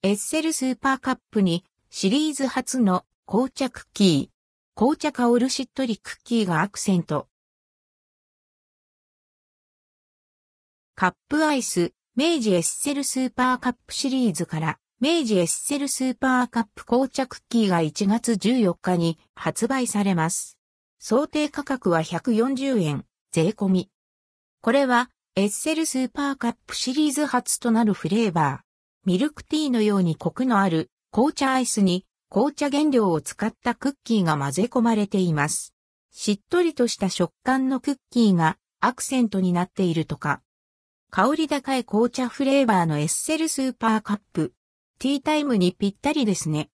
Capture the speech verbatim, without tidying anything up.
エッセルスーパーカップにシリーズ初の紅茶クッキー、紅茶香るしっとりクッキーがアクセント。カップアイス、明治エッセルスーパーカップシリーズから明治エッセルスーパーカップ紅茶クッキーがいちがつじゅうよっかに発売されます。想定価格はひゃくよんじゅうえん、税込み。これはエッセルスーパーカップシリーズ初となるフレーバー。ミルクティーのようにコクのある紅茶アイスに紅茶原料を使ったクッキーが混ぜ込まれています。しっとりとした食感のクッキーがアクセントになっているとか。香り高い紅茶フレーバーのエッセルスーパーカップ。ティータイムにぴったりですね。